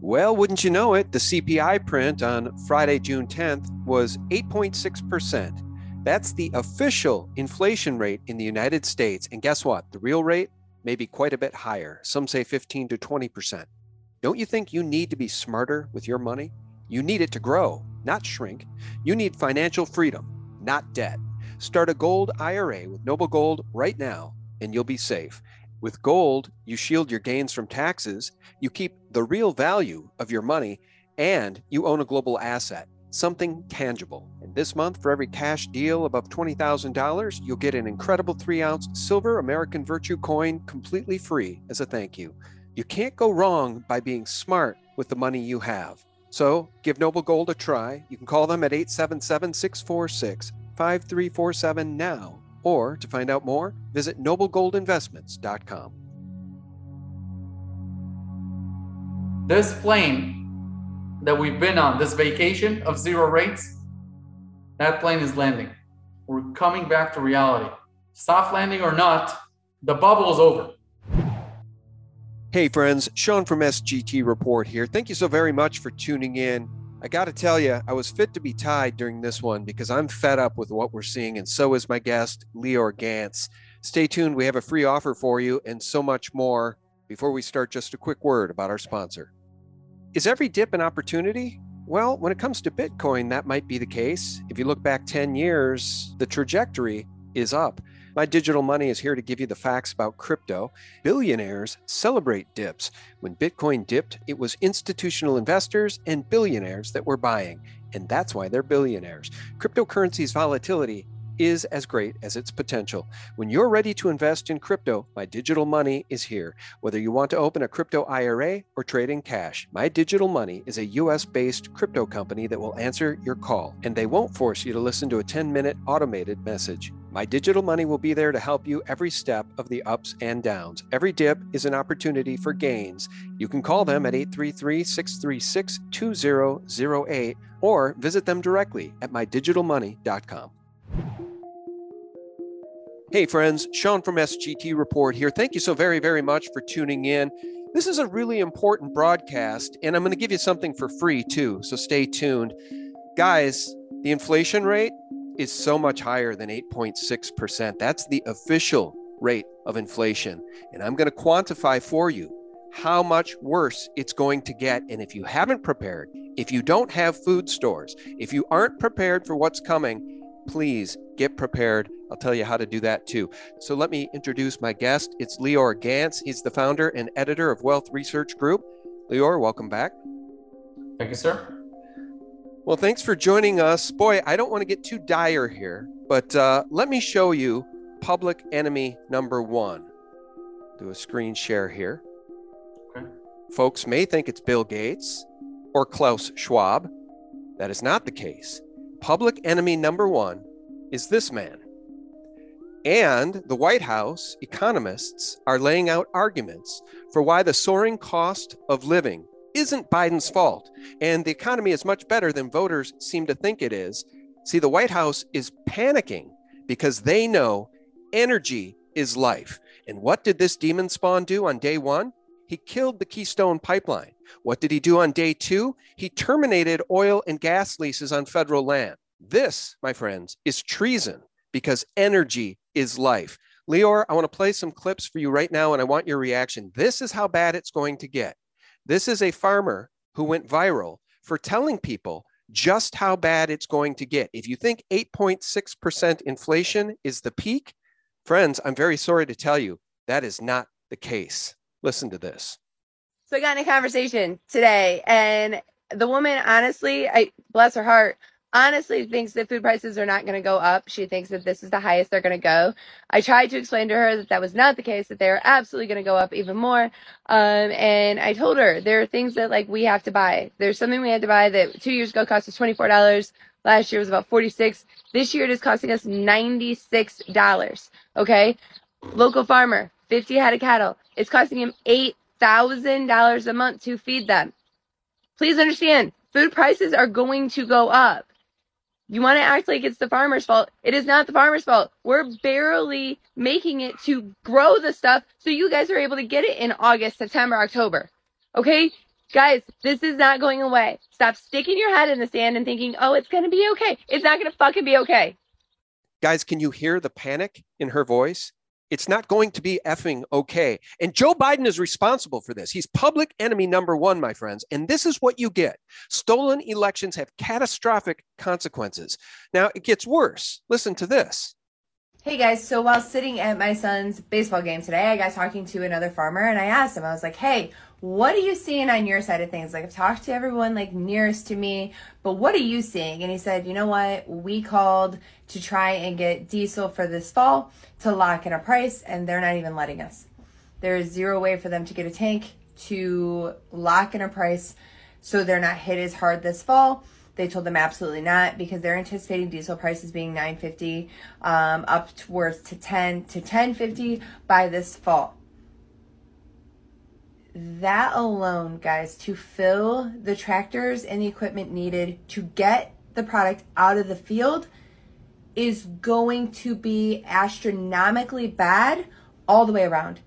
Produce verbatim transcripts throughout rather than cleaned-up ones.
Well, wouldn't you know it, the C P I print on Friday, June tenth was eight point six percent. That's the official inflation rate in the United States. And guess what? The real rate may be quite a bit higher. Some say fifteen to twenty percent. Don't you think you need to be smarter with your money? You need it to grow, not shrink. You need financial freedom, not debt. Start a gold I R A with Noble Gold right now, and you'll be safe. With gold, you shield your gains from taxes, you keep the real value of your money, and you own a global asset, something tangible. And this month, for every cash deal above twenty thousand dollars, you'll get an incredible three ounce silver American Virtue coin completely free as a thank you. You can't go wrong by being smart with the money you have. So give Noble Gold a try. You can call them at eight seven seven, six four six, five three four seven now. Or to find out more, visit noble gold investments dot com. This plane that we've been on, this vacation of zero rates, that plane is landing. We're coming back to reality. Soft landing or not, the bubble is over. Hey friends, Sean from S G T Report here. Thank you so very much for tuning in. I got to tell you, I was fit to be tied during this one because I'm fed up with what we're seeing, and so is my guest, Lior Gantz. Stay tuned. We have a free offer for you and so much more. Before we start, just a quick word about our sponsor. Is every dip an opportunity? Well, when it comes to Bitcoin, that might be the case. If you look back ten years, the trajectory is up. My Digital Money is here to give you the facts about crypto. Billionaires celebrate dips. When Bitcoin dipped, it was institutional investors and billionaires that were buying, and that's why they're billionaires. Cryptocurrency's volatility is as great as its potential. When you're ready to invest in crypto, My Digital Money is here. Whether you want to open a crypto I R A or trade in cash, My Digital Money is a U S-based crypto company that will answer your call, and they won't force you to listen to a ten-minute automated message. My Digital Money will be there to help you every step of the ups and downs. Every dip is an opportunity for gains. You can call them at eight three three, six three six, two zero zero eight or visit them directly at my digital money dot com. Hey friends, Sean from S G T Report here. Thank you so very, very much for tuning in. This is a really important broadcast, and I'm going to give you something for free too, so stay tuned. Guys, the inflation rate is so much higher than eight point six percent. That's the official rate of inflation. And I'm going to quantify for you how much worse it's going to get. And if you haven't prepared, if you don't have food stores, if you aren't prepared for what's coming, please get prepared. I'll tell you how to do that too. So let me introduce my guest. It's Lior Gantz. He's the founder and editor of Wealth Research Group. Lior, welcome back. Thank you, sir. Well, thanks for joining us. Boy, I don't want to get too dire here, but uh, let me show you public enemy number one. Do a screen share here. Okay. Folks may think it's Bill Gates or Klaus Schwab. That is not the case. Public enemy number one is this man. And the White House economists are laying out arguments for why the soaring cost of living isn't Biden's fault, and the economy is much better than voters seem to think it is. See, the White House is panicking because they know energy is life. And what did this demon spawn do on day one? He killed the Keystone Pipeline. What did he do on day two? He terminated oil and gas leases on federal land. This, my friends, is treason because energy is life. Lior, I want to play some clips for you right now, and I want your reaction. This is how bad it's going to get. This is a farmer who went viral for telling people just how bad it's going to get. If you think eight point six percent inflation is the peak, friends, I'm very sorry to tell you that is not the case. Listen to this. So I got in a conversation today, and the woman, honestly, I bless her heart, honestly thinks that food prices are not going to go up. She thinks that this is the highest they're going to go. I tried to explain to her that that was not the case, that they are absolutely going to go up even more. Um, and I told her there are things that like we have to buy. There's something we had to buy that two years ago cost us twenty-four dollars. Last year was about forty-six dollars. This year it is costing us ninety-six dollars. Okay. Local farmer, fifty head of cattle. It's costing him eight thousand dollars a month to feed them. Please understand, food prices are going to go up. You want to act like it's the farmer's fault. It is not the farmer's fault. We're barely making it to grow the stuff so you guys are able to get it in August, September, October. Okay? Guys, this is not going away. Stop sticking your head in the sand and thinking, oh, it's going to be okay. It's not going to fucking be okay. Guys, can you hear the panic in her voice? It's not going to be effing okay. And Joe Biden is responsible for this. He's public enemy number one, my friends. And this is what you get. Stolen elections have catastrophic consequences. Now, it gets worse. Listen to this. Hey guys, so while sitting at my son's baseball game today, I got talking to another farmer and I asked him, I was like, hey, what are you seeing on your side of things? Like, I've talked to everyone like nearest to me, but what are you seeing? And he said, you know what? We called to try and get diesel for this fall to lock in a price, and they're not even letting us. There is zero way for them to get a tank to lock in a price so they're not hit as hard this fall. They told them absolutely not, because they're anticipating diesel prices being nine fifty, um, up towards to ten to ten fifty by this fall. That alone, guys, to fill the tractors and the equipment needed to get the product out of the field is going to be astronomically bad all the way around.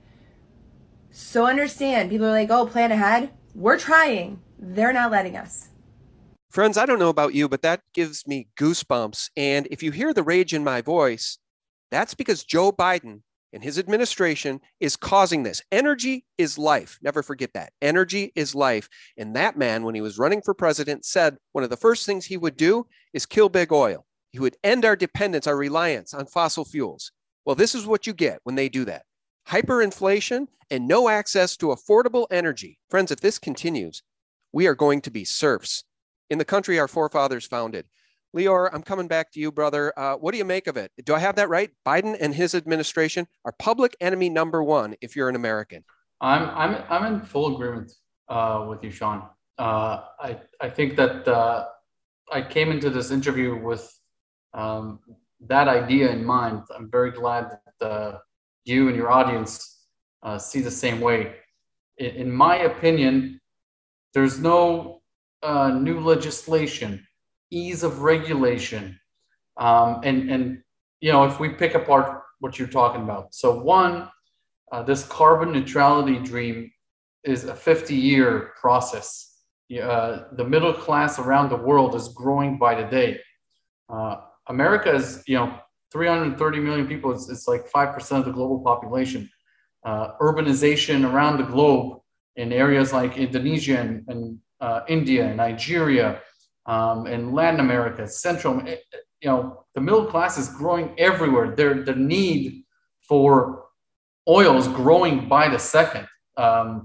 So understand, people are like, oh, plan ahead. We're trying. They're not letting us. Friends, I don't know about you, but that gives me goosebumps. And if you hear the rage in my voice, that's because Joe Biden and his administration is causing this. Energy is life. Never forget that. Energy is life. And that man, when he was running for president, said one of the first things he would do is kill big oil. He would end our dependence, our reliance on fossil fuels. Well, this is what you get when they do that. Hyperinflation and no access to affordable energy. Friends, if this continues, we are going to be serfs in the country our forefathers founded. Lior, I'm coming back to you, brother. Uh, what do you make of it? Do I have that right? Biden and his administration are public enemy number one if you're an American. I'm I'm I'm in full agreement uh, with you, Sean. Uh, I I think that uh, I came into this interview with um, that idea in mind. I'm very glad that uh, you and your audience uh, see the same way. In, in my opinion, there's no uh, new legislation, ease of regulation, um, and and you know, if we pick apart what you're talking about. So one, uh, this carbon neutrality dream is a fifty-year process. Uh, the middle class around the world is growing by the day. Uh, America is, you know, three hundred thirty million people. It's, it's like five percent of the global population. Uh, urbanization around the globe in areas like Indonesia and, and uh, India and Nigeria, um, and Latin America, Central, you know, the middle class is growing everywhere. Their, the need for oil is growing by the second. Um,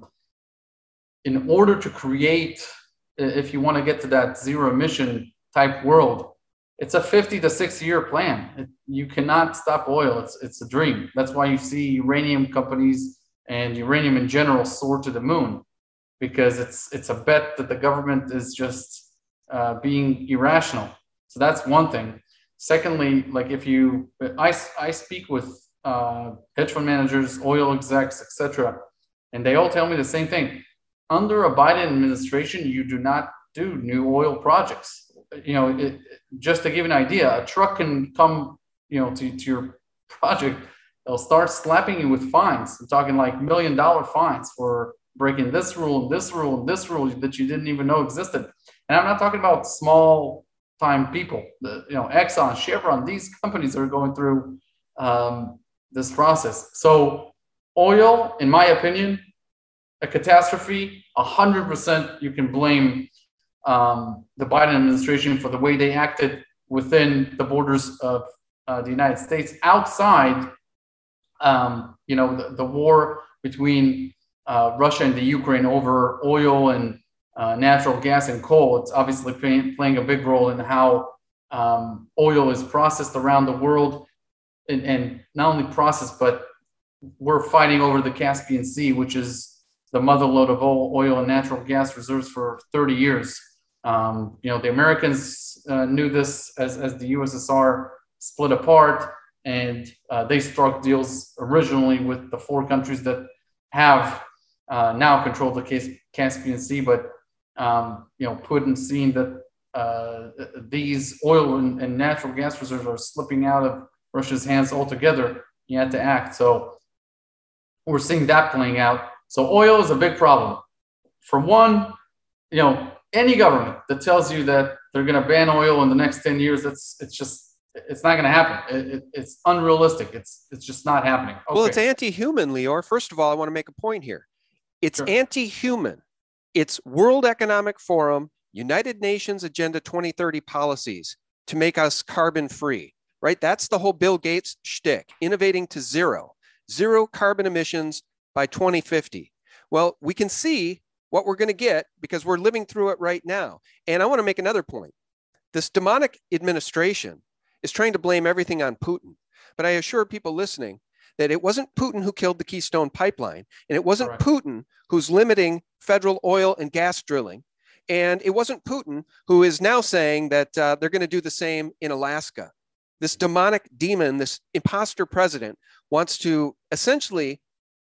in order to create, if you want to get to that zero emission type world, it's a fifty to sixty year plan. It, you cannot stop oil. It's, it's a dream. That's why you see uranium companies and uranium in general soar to the moon, because it's, it's a bet that the government is just uh, being irrational. So that's one thing. Secondly, like if you, I, I speak with uh, hedge fund managers, oil execs, et cetera, and they all tell me the same thing. Under a Biden administration, you do not do new oil projects. You know, it, just to give an idea, a truck can come, you know, to, to your project. They'll start slapping you with fines. I'm talking like million dollar fines for breaking this rule and this rule and this rule that you didn't even know existed. And I'm not talking about small time people. The, you know, Exxon, Chevron, these companies are going through um, this process. So oil, in my opinion, a catastrophe. A hundred percent you can blame um, the Biden administration for the way they acted within the borders of uh, the United States. Outside, um, you know, the, the war between uh, Russia and the Ukraine over oil and uh, natural gas and coal, it's obviously playing, playing a big role in how um, oil is processed around the world, and, and not only processed, but we're fighting over the Caspian Sea, which is the motherlode of all oil and natural gas reserves for thirty years. Um, you know, the Americans uh, knew this as, as the U S S R split apart, and uh, they struck deals originally with the four countries that have uh, now controlled the Cas- Caspian Sea. But, um, you know, Putin seeing that uh, these oil and, and natural gas reserves are slipping out of Russia's hands altogether, he had to act. So we're seeing that playing out. So oil is a big problem. For one, you know, any government that tells you that they're going to ban oil in the next ten years, that's it's just it's not going to happen. It, it, it's unrealistic. It's it's just not happening. Okay. Well, it's anti-human, Lior. First of all, I want to make a point here. It's sure. anti-human. It's World Economic Forum, United Nations Agenda twenty thirty policies to make us carbon free, right? That's the whole Bill Gates shtick, innovating to zero, zero carbon emissions by twenty fifty. Well, we can see what we're going to get because we're living through it right now. And I want to make another point. This demonic administration is trying to blame everything on Putin. But I assure people listening that it wasn't Putin who killed the Keystone Pipeline, and it wasn't right. Putin who's limiting federal oil and gas drilling, and it wasn't Putin who is now saying that uh, they're going to do the same in Alaska. This demonic demon, this imposter president, wants to essentially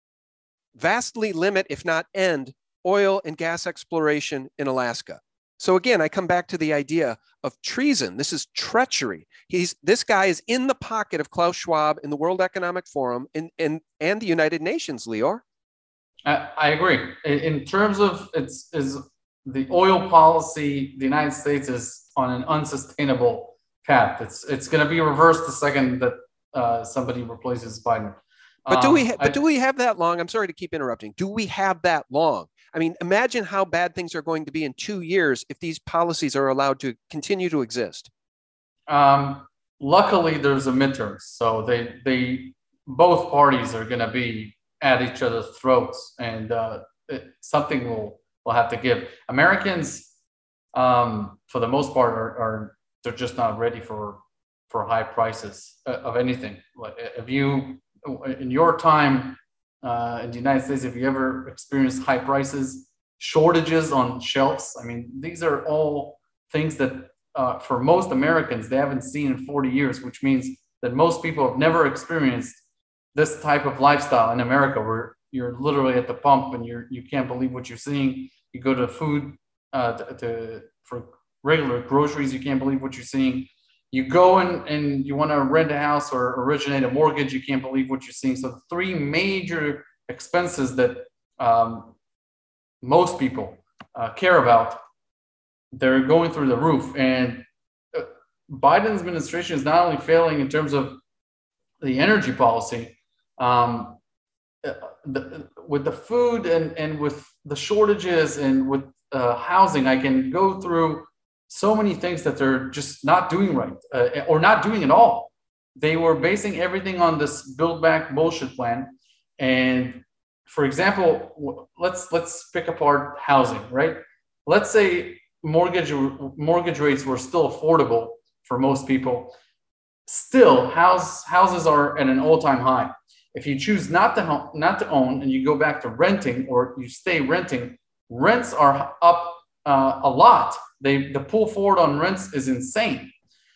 vastly limit, if not end, oil and gas exploration in Alaska. So again, I come back to the idea of treason. This is treachery. He's this guy is in the pocket of Klaus Schwab in the World Economic Forum and and, and the United Nations, Lior. I, I agree. In terms of it's is the oil policy, the United States is on an unsustainable path. It's it's going to be reversed the second that uh, somebody replaces Biden. But do we ha- um, but I, do we have that long? I'm sorry to keep interrupting. Do we have that long? I mean, imagine how bad things are going to be in two years if these policies are allowed to continue to exist. Um, luckily, there's a midterms, so they they both parties are going to be at each other's throats, and uh, it, something will will have to give. Americans, um, for the most part, are, are they're just not ready for for high prices of anything. If you in your time. Uh, in the United States, if you ever experienced high prices, shortages on shelves, I mean, these are all things that uh, for most Americans, they haven't seen in forty years, which means that most people have never experienced this type of lifestyle in America where you're literally at the pump and you're, you can't believe what you're seeing. You go to food, uh, to, to for regular groceries, you can't believe what you're seeing. You go and, and you want to rent a house or originate a mortgage, you can't believe what you're seeing. So the three major expenses that um, most people uh, care about, they're going through the roof. And uh, Biden's administration is not only failing in terms of the energy policy, um, the, with the food and, and with the shortages and with uh, housing, I can go through so many things that they're just not doing right uh, or not doing at all. They were basing everything on this Build Back bullshit plan. And for example, let's let's pick apart housing, right? Let's say mortgage mortgage rates were still affordable for most people. Still, house houses are at an all-time high. If you choose not to not to own and you go back to renting or you stay renting, rents are up uh, a lot. They the pull forward on rents is insane,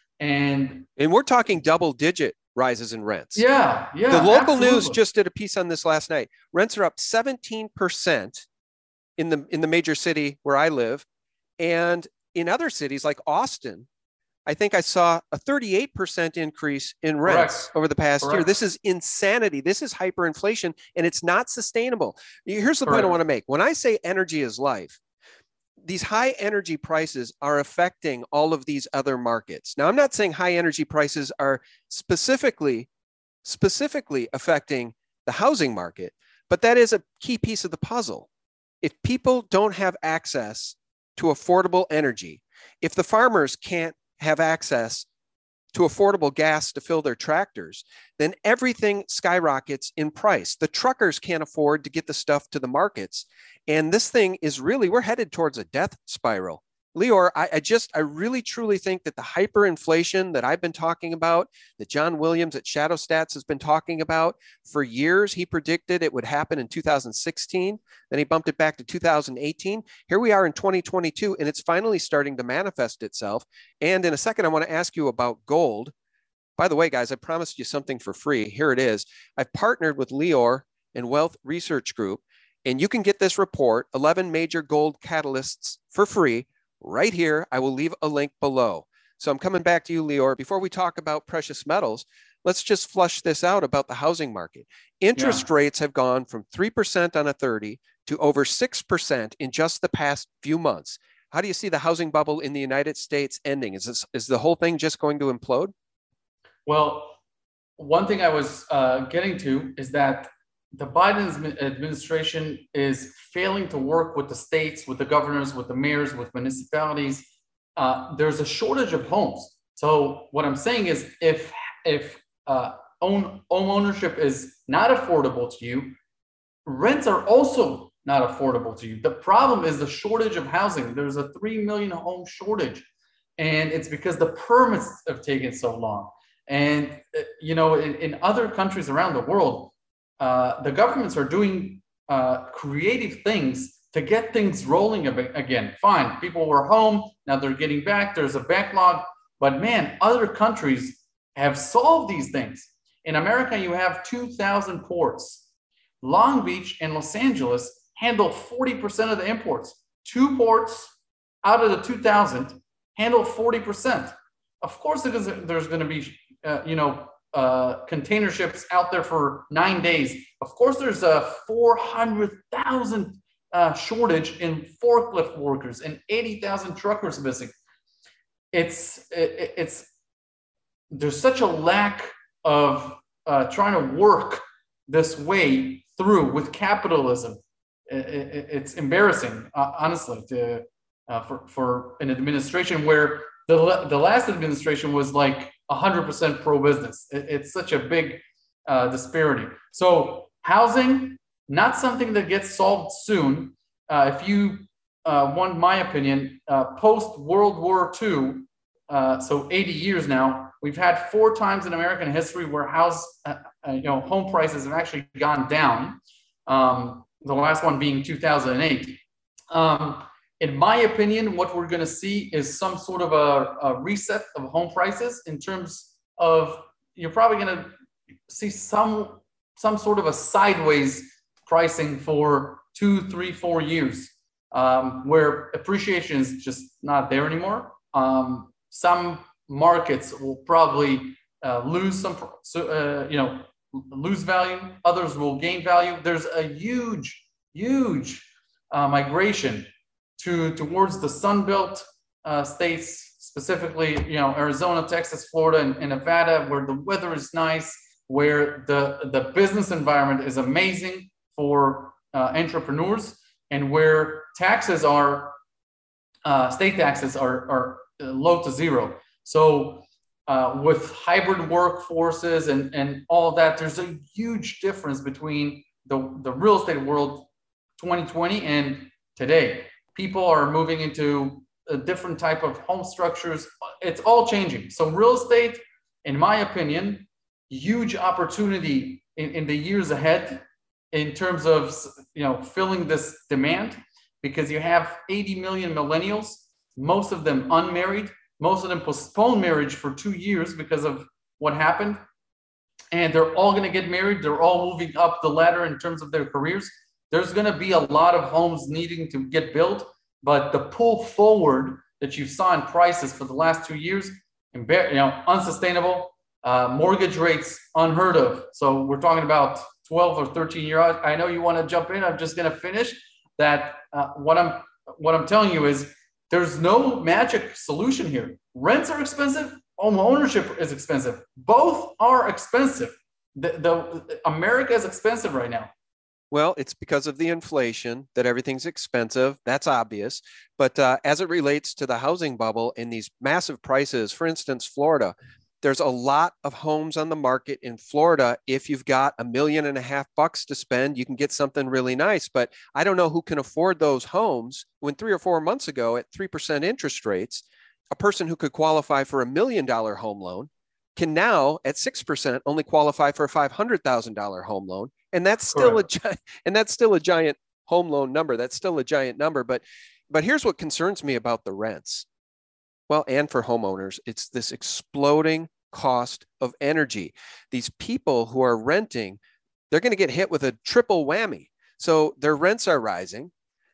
and and we're talking double digit rises in rents. Yeah, yeah. The local absolutely. news just did a piece on this last night. Rents are up seventeen percent in the in the major city where I live, and in other cities like Austin, I think I saw a thirty-eight percent increase in rents Correct. over the past Correct. year. This is insanity. This is hyperinflation, and it's not sustainable. Here's the Correct. point I want to make. When I say energy is life, these high energy prices are affecting all of these other markets. Now, I'm not saying high energy prices are specifically, specifically affecting the housing market, but that is a key piece of the puzzle. If people don't have access to affordable energy, if the farmers can't have access to affordable gas to fill their tractors, then everything skyrockets in price. The truckers can't afford to get the stuff to the markets. And this thing is really, we're headed towards a death spiral. Lior, I, I just, I really truly think that the hyperinflation that I've been talking about, that John Williams at Shadow Stats has been talking about for years, he predicted it would happen in two thousand sixteen. Then he bumped it back to two thousand eighteen. Here we are in twenty twenty-two, and it's finally starting to manifest itself. And in a second, I want to ask you about gold. By the way, guys, I promised you something for free. Here it is. I've partnered with Lior and Wealth Research Group, and you can get this report, eleven Major Gold Catalysts, for free. Right here, I will leave a link below. So I'm coming back to you, Lior. Before we talk about precious metals, let's just flush this out about the housing market. Interest yeah. rates have gone from three percent on a thirty to over six percent in just the past few months. How do you see the housing bubble in the United States ending? Is this, is the whole thing just going to implode? Well, one thing I was uh, getting to is that the Biden administration is failing to work with the states, with the governors, with the mayors, with municipalities. Uh, there's a shortage of homes. So what I'm saying is, if if uh, own home ownership is not affordable to you, rents are also not affordable to you. The problem is the shortage of housing. There's a three million home shortage, and it's because the permits have taken so long. And you know, in, in other countries around the world, uh, the governments are doing uh, creative things to get things rolling again. Fine, people were home, now they're getting back. There's a backlog, but man, other countries have solved these things. In America, you have two thousand ports. Long Beach and Los Angeles handle forty percent of the imports. Two ports out of the two thousand handle forty percent. Of course, there's, there's going to be, uh, you know, uh, container ships out there for nine days. Of course, there's a four hundred thousand uh, shortage in forklift workers and eighty thousand truckers missing. It's, it, it's, there's such a lack of uh, trying to work this way through with capitalism. It, it, it's embarrassing, uh, honestly, to, uh, for, for an administration where the, the last administration was like one hundred percent pro-business. It, it's such a big uh, disparity. So housing, not something that gets solved soon. Uh, if you uh, want my opinion, uh, post-World War Two, uh, so eighty years now, we've had four times in American history where house, uh, uh, you know, home prices have actually gone down. Um, the last one being two thousand eight. Um, in my opinion, what we're going to see is some sort of a, a reset of home prices in terms of, you're probably going to see some, some sort of a sideways pricing for two, three, four years, um, where appreciation is just not there anymore. Um, some markets will probably uh, lose some, uh, you know, lose value. Others will gain value. There's a huge, huge uh, migration to towards the Sun Belt uh, states, specifically, you know, Arizona, Texas, Florida, and, and Nevada, where the weather is nice, where the the business environment is amazing for uh, entrepreneurs, and where taxes are, uh, state taxes are are low to zero. So uh, with hybrid workforces and, and all of that, there's a huge difference between the, the real estate world twenty twenty and today. People are moving into a different type of home structures. It's all changing. So real estate, in my opinion, huge opportunity in, in the years ahead in terms of, you know, filling this demand, because you have eighty million millennials, most of them unmarried. Most of them postponed marriage for two years because of what happened. And they're all going to get married. They're all moving up the ladder in terms of their careers. There's going to be a lot of homes needing to get built. But the pull forward that you saw in prices for the last two years, you know, unsustainable. Uh, mortgage rates unheard of. So we're talking about twelve or thirteen year old. I know you want to jump in. I'm just going to finish that. Uh, what I'm what I'm telling you is, there's no magic solution here. Rents are expensive. Home ownership is expensive. Both are expensive. The, the America is expensive right now. Well, it's because of the inflation that everything's expensive. That's obvious. But uh, as it relates to the housing bubble and these massive prices, for instance, Florida, there's a lot of homes on the market in Florida. If you've got a million and a half bucks to spend, you can get something really nice. But I don't know who can afford those homes when three or four months ago at three percent interest rates, a person who could qualify for a million dollar home loan can now at six percent only qualify for a five hundred thousand dollars home loan. And that's still Correct. a and that's still a giant home loan number. That's still a giant number. But but here's what concerns me about the rents. Well, and for homeowners, it's this exploding cost of energy. These people who are renting, they're going to get hit with a triple whammy. So their rents are rising.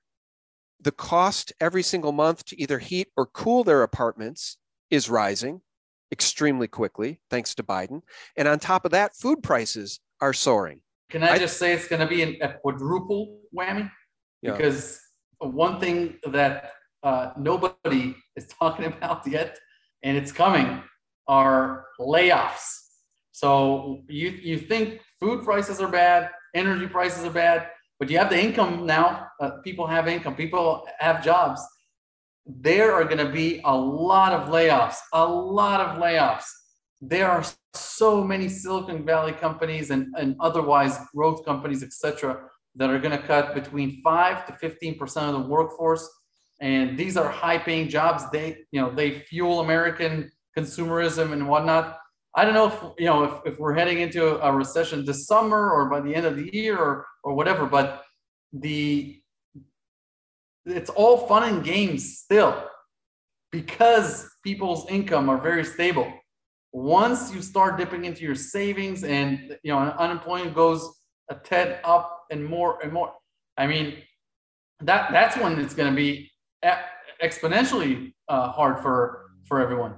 The cost every single month to either heat or cool their apartments is rising extremely quickly, thanks to Biden. And on top of that, food prices are soaring. Can I, I just say it's going to be an, a quadruple whammy? Yeah. Because one thing that uh, nobody is talking about yet, and it's coming, are layoffs. So you you think food prices are bad, energy prices are bad, but you have the income now. Uh, people have income. People have jobs. There are going to be a lot of layoffs. A lot of layoffs. There are so many Silicon Valley companies and, and otherwise growth companies, et cetera, that are going to cut between five to fifteen percent of the workforce. And these are high-paying jobs. They, you know, they fuel American consumerism and whatnot. I don't know if, you know, if, if we're heading into a recession this summer or by the end of the year or, or whatever, but the, it's all fun and games still because people's income are very stable. Once you start dipping into your savings and, you know, unemployment goes a tad up and more and more, I mean, that that's when it's going to be exponentially uh, hard for, for everyone.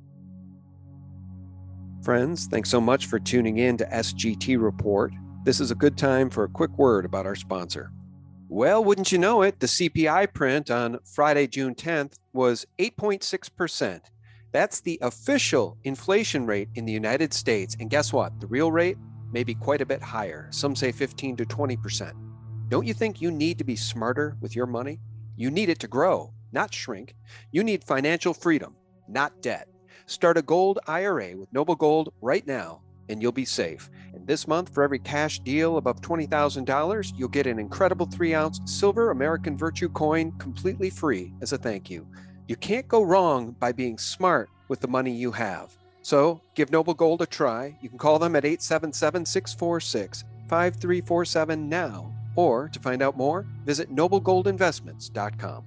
Friends, thanks so much for tuning in to S G T Report. This is a good time for a quick word about our sponsor. Well, wouldn't you know it, the C P I print on Friday, June tenth was eight point six percent. That's the official inflation rate in the United States. And guess what? The real rate may be quite a bit higher. Some say fifteen to twenty percent. Don't you think you need to be smarter with your money? You need it to grow, not shrink. You need financial freedom, not debt. Start a gold I R A with Noble Gold right now, and you'll be safe. And this month, for every cash deal above twenty thousand dollars, you'll get an incredible three ounce silver American Virtue coin completely free as a thank you. You can't go wrong by being smart with the money you have. So give Noble Gold a try. You can call them at eight seven seven, six four six, five three four seven now, or to find out more, visit noble gold investments dot com.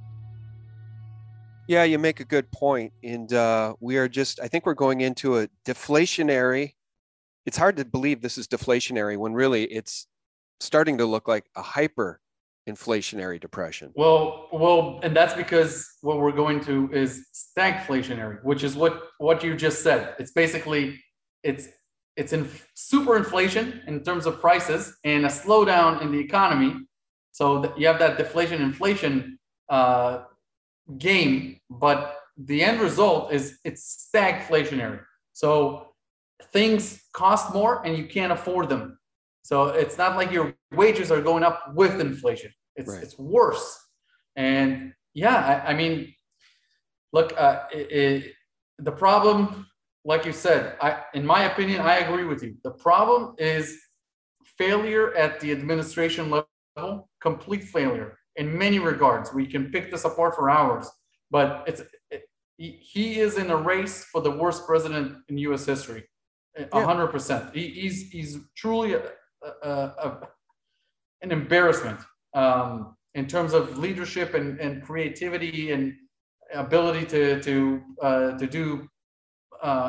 Yeah, you make a good point. And uh, we are just, I think we're going into a deflationary. It's hard to believe this is deflationary when really it's starting to look like a hyper inflationary depression. Well, well, and that's because what we're going to is stagflationary, which is what, what you just said. It's basically, it's, it's in super inflation in terms of prices and a slowdown in the economy. So that you have that deflation inflation uh, game, but the end result is it's stagflationary. So things cost more and you can't afford them. So it's not like your wages are going up with inflation. It's right. It's worse. And yeah, I, I mean, look, uh, it, it, the problem, like you said, I, in my opinion, I agree with you. The problem is failure at the administration level, complete failure. In many regards, we can pick this apart for hours, but it's it, he is in a race for the worst president in U S history, a hundred percent. He, he's he's truly a, a, a, an embarrassment um, in terms of leadership and, and creativity and ability to to uh, to do uh,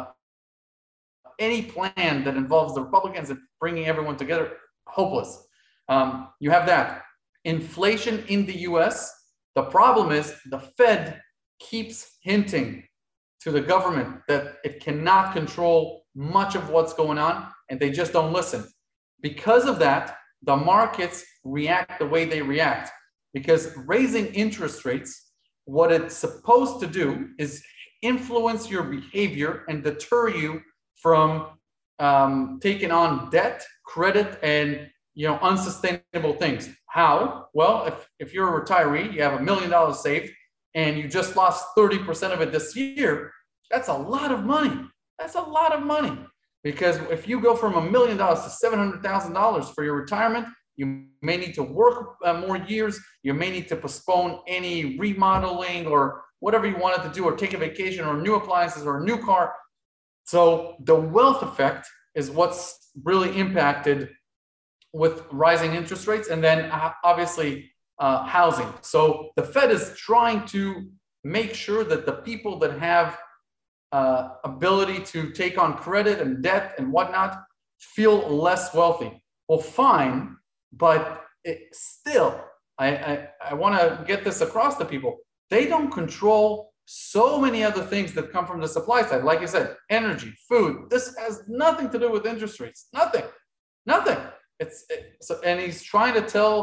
any plan that involves the Republicans and bringing everyone together. Hopeless. Um, you have that. Inflation in the U S, the problem is the Fed keeps hinting to the government that it cannot control much of what's going on, and they just don't listen. Because of that, the markets react the way they react. Because raising interest rates, what it's supposed to do is influence your behavior and deter you from um, taking on debt, credit, and you know, unsustainable things. How? Well, if, if you're a retiree, you have a million dollars saved and you just lost thirty percent of it this year, that's a lot of money. That's a lot of money. Because if you go from a million dollars to seven hundred thousand dollars for your retirement, you may need to work uh, more years. You may need to postpone any remodeling or whatever you wanted to do, or take a vacation or new appliances or a new car. So the wealth effect is what's really impacted with rising interest rates, and then uh, obviously uh, housing. So the Fed is trying to make sure that the people that have uh, ability to take on credit and debt and whatnot feel less wealthy. Well, fine, but it, still, I, I, I want to get this across to people. They don't control so many other things that come from the supply side. Like you said, energy, food. This has nothing to do with interest rates. Nothing, nothing. It's it, so, and he's trying to tell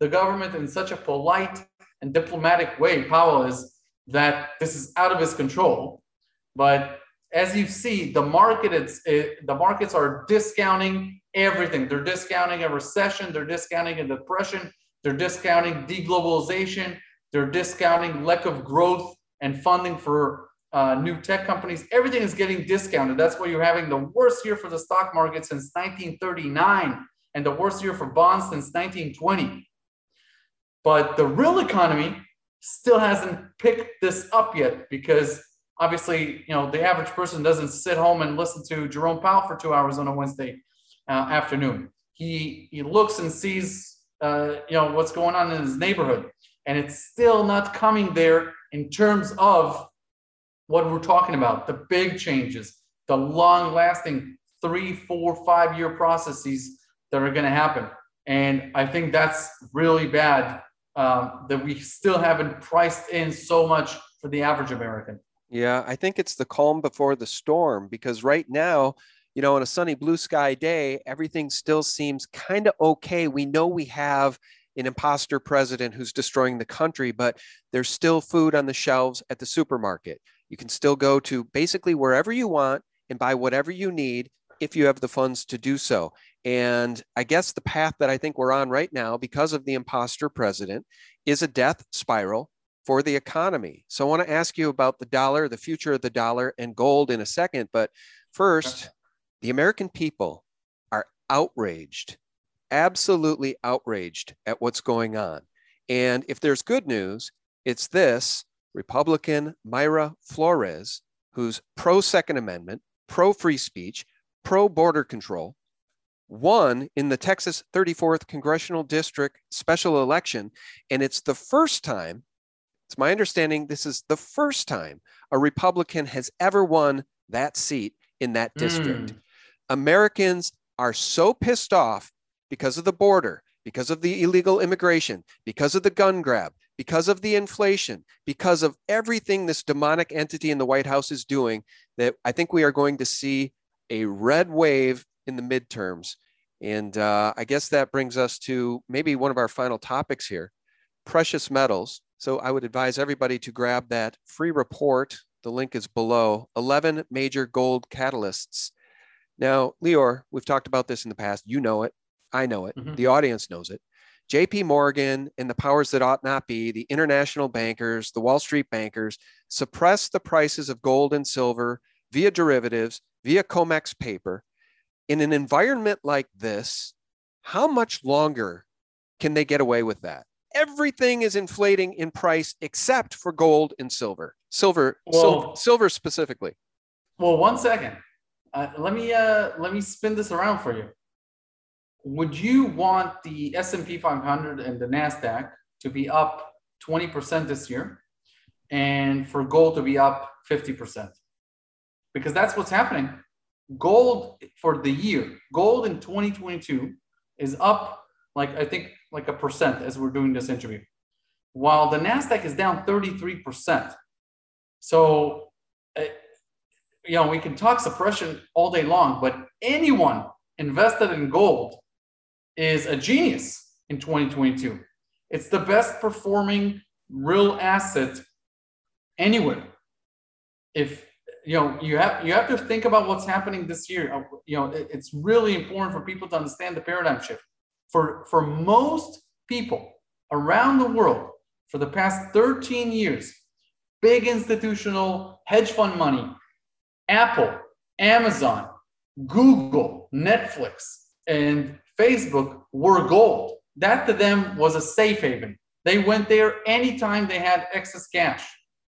the government in such a polite and diplomatic way, Powell is, that this is out of his control. But as you see, the market, it's, it, the markets are discounting everything. They're discounting a recession. They're discounting a depression. They're discounting deglobalization. They're discounting lack of growth and funding for uh, new tech companies. Everything is getting discounted. That's why you're having the worst year for the stock market since nineteen thirty-nine and the worst year for bonds since nineteen twenty. But the real economy still hasn't picked this up yet, because obviously, you know, the average person doesn't sit home and listen to Jerome Powell for two hours on a Wednesday uh, afternoon. He he looks and sees, uh, you know, what's going on in his neighborhood, and it's still not coming there in terms of what we're talking about, the big changes, the long-lasting three, four, five-year processes that are going to happen. And I think that's really bad, um, that we still haven't priced in so much for the average American. Yeah, I think it's the calm before the storm, because right now, you know, on a sunny blue sky day, everything still seems kind of okay. We know we have an imposter president who's destroying the country, but there's still food on the shelves at the supermarket. You can still go to basically wherever you want and buy whatever you need if you have the funds to do so. And I guess the path that I think we're on right now, because of the imposter president, is a death spiral for the economy. So I want to ask you about the dollar, the future of the dollar, and gold in a second. But first, the American people are outraged, absolutely outraged at what's going on. And if there's good news, it's this: Republican Mayra Flores, who's pro-Second Amendment, pro-free speech, pro-border control, won in the Texas thirty-fourth Congressional District special election. And it's the first time, it's my understanding, this is the first time a Republican has ever won that seat in that district. Mm. Americans are so pissed off because of the border, because of the illegal immigration, because of the gun grab, because of the inflation, because of everything this demonic entity in the White House is doing, that I think we are going to see a red wave in the midterms. And uh, I guess that brings us to maybe one of our final topics here, precious metals. So I would advise everybody to grab that free report. The link is below. eleven major gold catalysts. Now, Lior, we've talked about this in the past. You know it. I know it. Mm-hmm. The audience knows it. J P Morgan and the powers that ought not be, the international bankers, the Wall Street bankers, suppress the prices of gold and silver via derivatives, via COMEX paper. In an environment like this, how much longer can they get away with that? Everything is inflating in price except for gold and silver. Silver, well, sil- silver specifically. Well, one second. Uh, let me uh, let me spin this around for you. Would you want the S and P five hundred and the NASDAQ to be up twenty percent this year and for gold to be up fifty percent? Because that's what's happening. Gold for the year, gold in twenty twenty-two is up like, I think, like a percent as we're doing this interview, while the NASDAQ is down thirty-three percent. So, uh, you know, we can talk suppression all day long, but anyone invested in gold is a genius in twenty twenty-two. It's the best performing real asset anywhere. If you know, you have you have to think about what's happening this year. You know, it, it's really important for people to understand the paradigm shift. For for most people around the world, for the past thirteen years, big institutional hedge fund money, Apple, Amazon, Google, Netflix, and Facebook were gold. That to them was a safe haven. They went there anytime they had excess cash.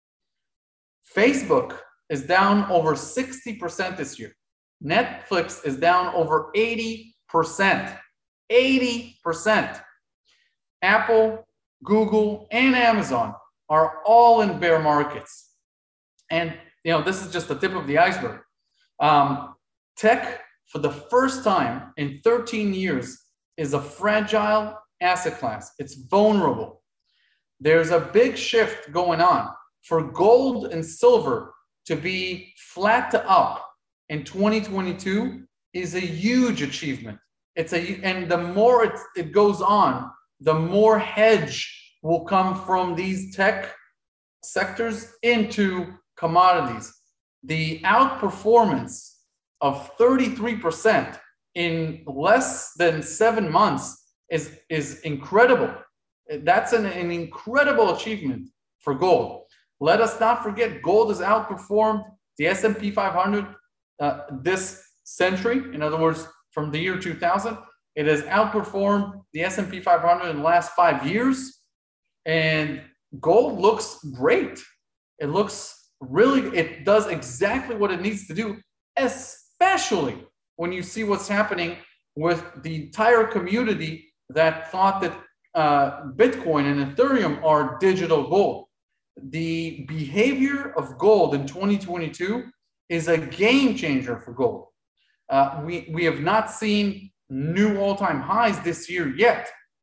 Facebook is down over sixty percent this year. Netflix is down over eighty percent. eighty percent. Apple, Google, and Amazon are all in bear markets. And, you know, this is just the tip of the iceberg. Um, tech, for the first time in thirteen years, is a fragile asset class. It's vulnerable. There's a big shift going on. For gold and silver to be flat to up in twenty twenty-two is a huge achievement. It's a, and the more it, it goes on, the more hedge will come from these tech sectors into commodities. The outperformance of thirty-three percent in less than seven months is, is incredible. That's an, an incredible achievement for gold. Let us not forget, gold has outperformed the S and P five hundred uh, this century. In other words, from the year two thousand, it has outperformed the S and P five hundred in the last five years. And gold looks great. It looks really, it does exactly what it needs to do, especially when you see what's happening with the entire community that thought that uh, Bitcoin and Ethereum are digital gold. The behavior of gold in twenty twenty-two is a game changer for gold. Uh, we, we have not seen new all-time highs this year yet,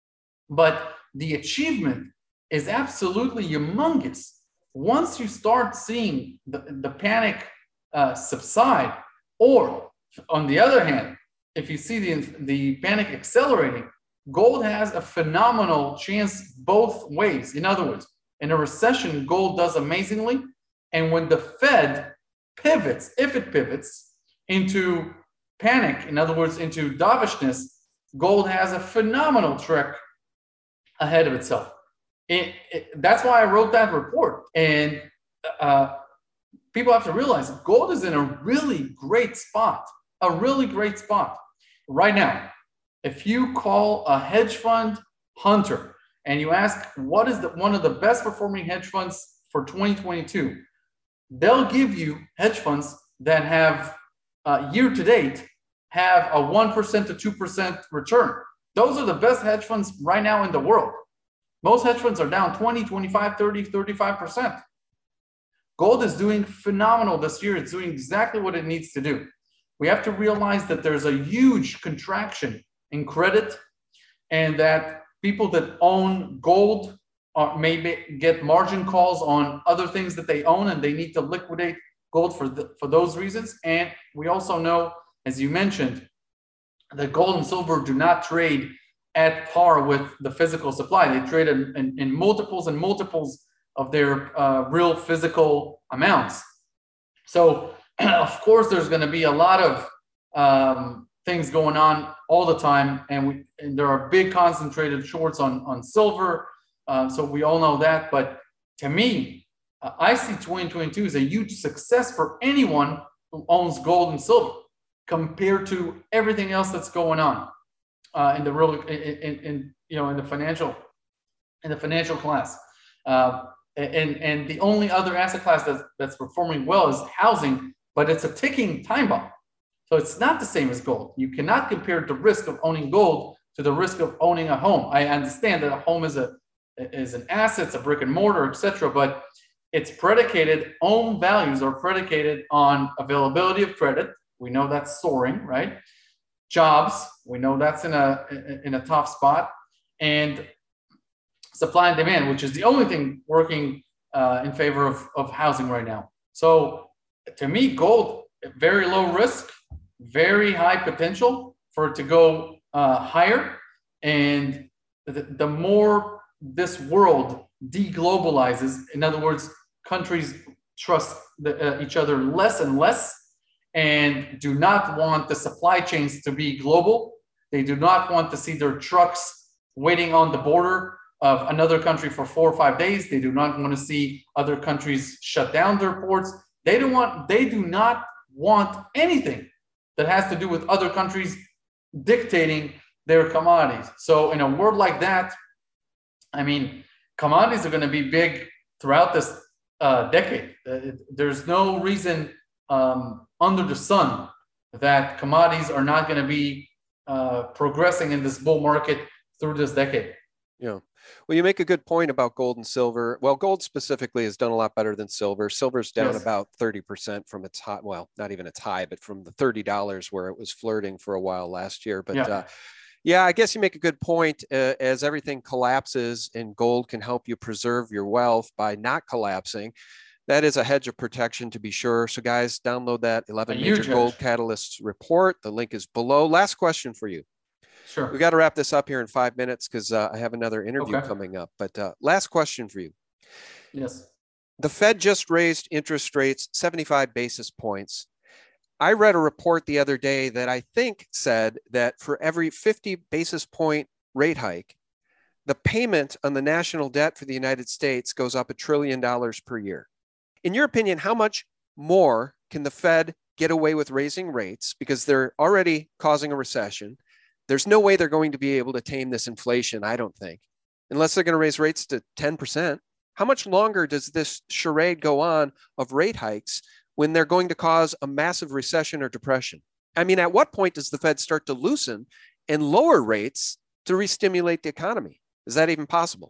but the achievement is absolutely humongous. Once you start seeing the, the panic uh, subside, or on the other hand, if you see the, the panic accelerating, gold has a phenomenal chance both ways. In other words, in a recession, gold does amazingly. And when the Fed pivots, if it pivots into panic, in other words, into dovishness, gold has a phenomenal trick ahead of itself. It, it, that's why I wrote that report. And uh, people have to realize gold is in a really great spot, a really great spot right now. If you call a hedge fund hunter and you ask what is the, one of the best performing hedge funds for twenty twenty-two, they'll give you hedge funds that have uh, year to date have a one percent to two percent return. Those are the best hedge funds right now in the world. Most hedge funds are down twenty, twenty-five, thirty, thirty-five percent. Gold is doing phenomenal this year. It's doing exactly what it needs to do. We have to realize that there's a huge contraction in credit, and that people that own gold are, maybe get margin calls on other things that they own, and they need to liquidate gold for, the, for those reasons. And we also know, as you mentioned, that gold and silver do not trade at par with the physical supply. They trade in, in, in multiples and multiples of their uh, real physical amounts. So, of course, there's going to be a lot of um, things going on all the time, and, we, and there are big concentrated shorts on, on silver. Uh, so we all know that. But to me, uh, I see twenty twenty-two as a huge success for anyone who owns gold and silver compared to everything else that's going on uh, in the real, in, in, in you know, in the financial, in the financial class. Uh, and and the only other asset class that's that's performing well is housing, but it's a ticking time bomb. So it's not the same as gold. You cannot compare the risk of owning gold to the risk of owning a home. I understand that a home is a is an asset, it's a brick and mortar, et cetera, but it's predicated, home values are predicated on availability of credit. We know that's soaring, right? Jobs, we know that's in a in a tough spot, and supply and demand, which is the only thing working uh, in favor of, of housing right now. So to me, gold, very low risk, very high potential for it to go uh, higher. And the, the more this world deglobalizes, in other words, countries trust the, uh, each other less and less and do not want the supply chains to be global. They do not want to see their trucks waiting on the border of another country for four or five days. They do not want to see other countries shut down their ports. They don't want, they do not want anything that has to do with other countries dictating their commodities. So in a world like that, I mean, commodities are going to be big throughout this uh, decade. Uh, there's no reason um, under the sun that commodities are not going to be uh, progressing in this bull market through this decade. Yeah. Well, you make a good point about gold and silver. Well, gold specifically has done a lot better than silver. Silver's down yes. about thirty percent from its high, well, not even its high, but from the thirty dollars where it was flirting for a while last year. But yeah, uh, yeah I guess you make a good point. Uh, as everything collapses, and gold can help you preserve your wealth by not collapsing. That is a hedge of protection, to be sure. So guys, download that eleven Major Gold Catalysts report. The link is below. Last question for you. Sure. We got to wrap this up here in five minutes because uh, I have another interview Okay. coming up. But uh, last question for you. Yes. The Fed just raised interest rates seventy-five basis points. I read a report the other day that I think said that for every fifty basis point rate hike, the payment on the national debt for the United States goes up a trillion dollars per year. In your opinion, how much more can the Fed get away with raising rates because they're already causing a recession? There's no way they're going to be able to tame this inflation, I don't think, unless they're going to raise rates to ten percent. How much longer does this charade go on of rate hikes when they're going to cause a massive recession or depression? I mean, at what point does the Fed start to loosen and lower rates to re-stimulate the economy? Is that even possible?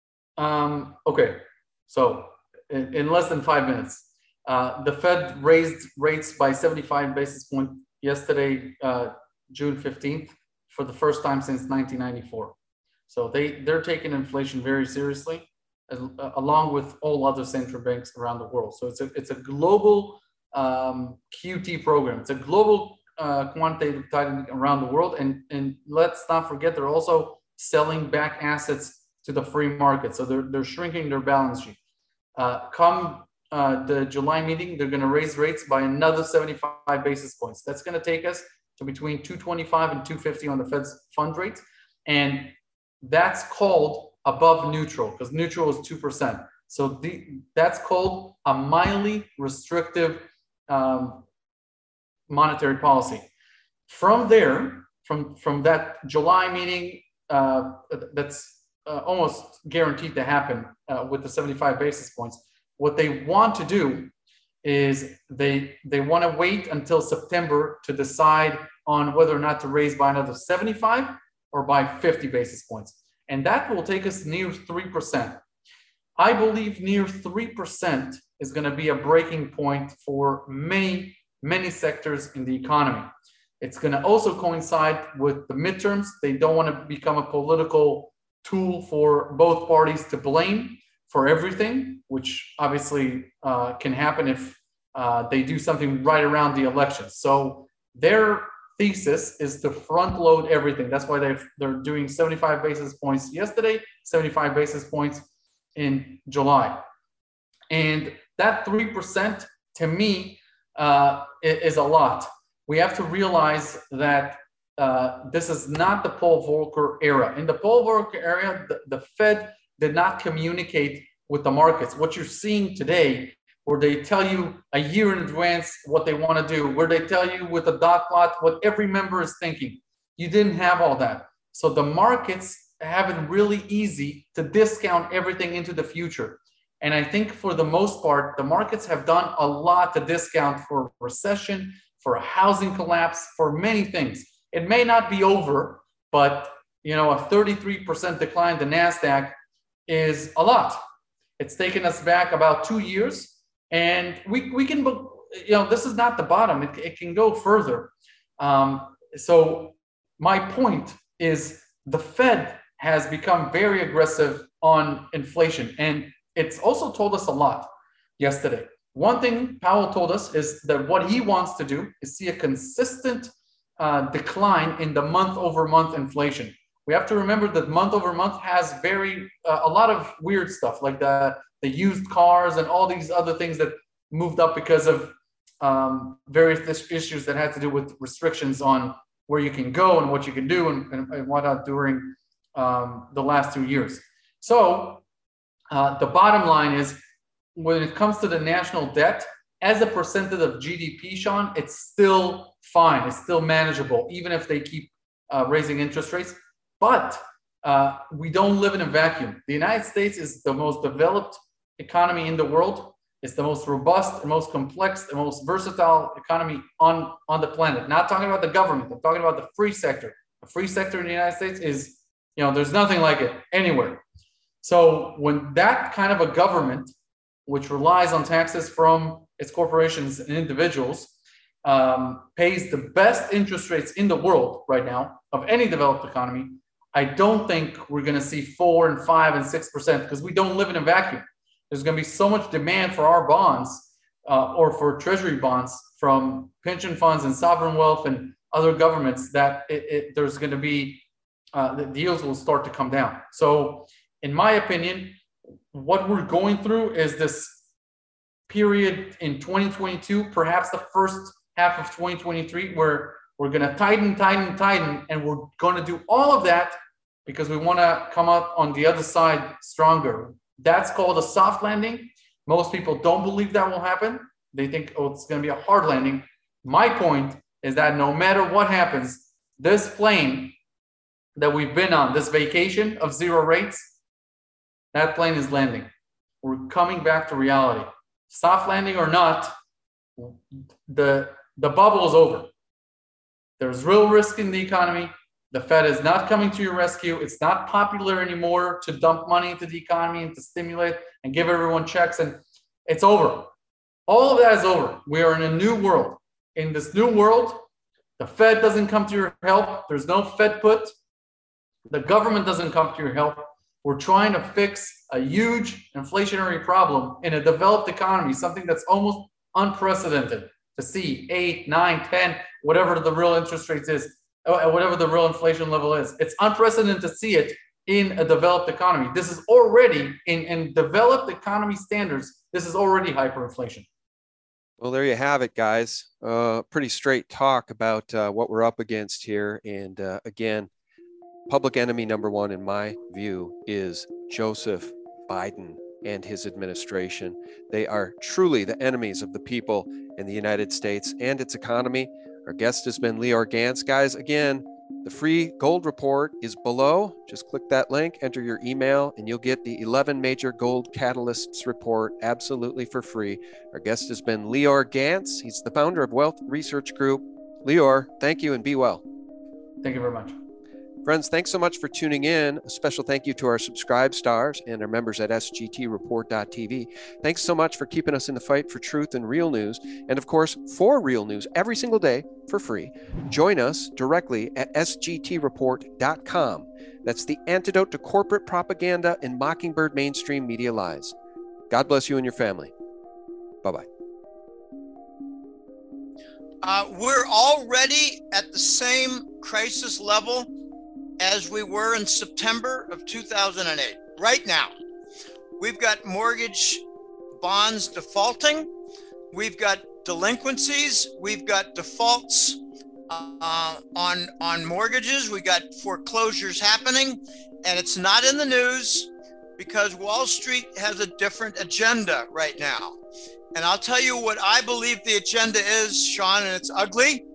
Um, okay, so in, in less than five minutes, uh, the Fed raised rates by seventy-five basis points yesterday, uh, June fifteenth, for the first time since nineteen ninety-four. So they, they're taking inflation very seriously, as, uh, along with all other central banks around the world. So it's a, it's a global um, Q T program. It's a global uh, quantitative tightening around the world. And, and let's not forget, they're also selling back assets to the free market. So they're, they're shrinking their balance sheet. Uh, come uh, the July meeting, they're going to raise rates by another seventy-five basis points. That's going to take us to between two twenty-five and two fifty on the Fed's fund rate. And that's called above neutral, because neutral is two percent. So the, that's called a mildly restrictive um, monetary policy. From there, from, from that July meeting, uh, that's uh, almost guaranteed to happen uh, with the seventy-five basis points. What they want to do is they, they want to wait until September to decide on whether or not to raise by another seventy-five or by fifty basis points. And that will take us near three percent. I believe near three percent is going to be a breaking point for many, many sectors in the economy. It's going to also coincide with the midterms. They don't want to become a political tool for both parties to blame for everything, which obviously uh, can happen if uh, they do something right around the election. So their thesis is to front load everything. That's why they've, they're doing seventy-five basis points yesterday, seventy-five basis points in July. And that three percent to me uh, is a lot. We have to realize that uh, this is not the Paul Volcker era. In the Paul Volcker era, the, the Fed did not communicate with the markets. What you're seeing today, where they tell you a year in advance what they want to do, where they tell you with a dot plot what every member is thinking. You didn't have all that. So the markets have it really easy to discount everything into the future. And I think for the most part, the markets have done a lot to discount for recession, for a housing collapse, for many things. It may not be over, but you know, a thirty-three percent decline in the NASDAQ is a lot. It's taken us back about two years. And we, we can, you know, this is not the bottom. It, it can go further. Um, so my point is the Fed has become very aggressive on inflation. And it's also told us a lot yesterday. One thing Powell told us is that what he wants to do is see a consistent uh, decline in the month over month inflation. We have to remember that month over month has very, uh, a lot of weird stuff like the, the used cars and all these other things that moved up because of um, various issues that had to do with restrictions on where you can go and what you can do and, and, and whatnot during um, the last two years. So uh, the bottom line is, when it comes to the national debt, as a percentage of G D P, Sean, it's still fine. It's still manageable, even if they keep uh, raising interest rates. But uh, we don't live in a vacuum. The United States is the most developed economy in the world. It's the most robust, the most complex, the most versatile economy on, on the planet. Not talking about the government. I'm talking about the free sector. The free sector in the United States is, you know, there's nothing like it anywhere. So when that kind of a government, which relies on taxes from its corporations and individuals, um, pays the best interest rates in the world right now of any developed economy, I don't think we're going to see four and five and six percent because we don't live in a vacuum. There's going to be so much demand for our bonds uh, or for treasury bonds from pension funds and sovereign wealth and other governments that it, it, there's going to be uh, the deals will start to come down. So, in my opinion, what we're going through is this period in twenty twenty-two, perhaps the first half of twenty twenty-three, where we're going to tighten, tighten, tighten, and we're going to do all of that because we want to come out on the other side stronger. That's called a soft landing. Most people don't believe that will happen. They think, oh, it's going to be a hard landing. My point is that no matter what happens, this plane that we've been on, this vacation of zero rates, that plane is landing. We're coming back to reality. Soft landing or not, the, the bubble is over. There's real risk in the economy. The Fed is not coming to your rescue. It's not popular anymore to dump money into the economy and to stimulate and give everyone checks. And it's over. All of that is over. We are in a new world. In this new world, the Fed doesn't come to your help. There's no Fed put. The government doesn't come to your help. We're trying to fix a huge inflationary problem in a developed economy, something that's almost unprecedented to see eight, nine, ten, whatever the real interest rates is, whatever the real inflation level is. It's unprecedented to see it in a developed economy. This is already, in, in developed economy standards, this is already hyperinflation. Well, there you have it, guys. Uh, pretty straight talk about uh, what we're up against here. And uh, again, public enemy number one, in my view, is Joseph Biden and his administration. They are truly the enemies of the people in the United States and its economy. Our guest has been Lior Gantz. Guys, again, the free gold report is below. Just click that link, enter your email, and you'll get the eleven major gold catalysts report absolutely for free. Our guest has been Lior Gantz. He's the founder of Wealth Research Group. Lior, thank you and be well. Thank you very much. Friends, thanks so much for tuning in. A special thank you to our subscribe stars and our members at S G T report dot T V. Thanks so much for keeping us in the fight for truth and real news. And of course, for real news every single day for free. Join us directly at S G T report dot com. That's the antidote to corporate propaganda and Mockingbird mainstream media lies. God bless you and your family. Bye-bye. Uh, we're already at the same crisis level as we were in September of two thousand eight. Right now, we've got mortgage bonds defaulting, we've got delinquencies, we've got defaults uh, on, on mortgages, we got foreclosures happening, and it's not in the news because Wall Street has a different agenda right now. And I'll tell you what I believe the agenda is, Sean, and it's ugly.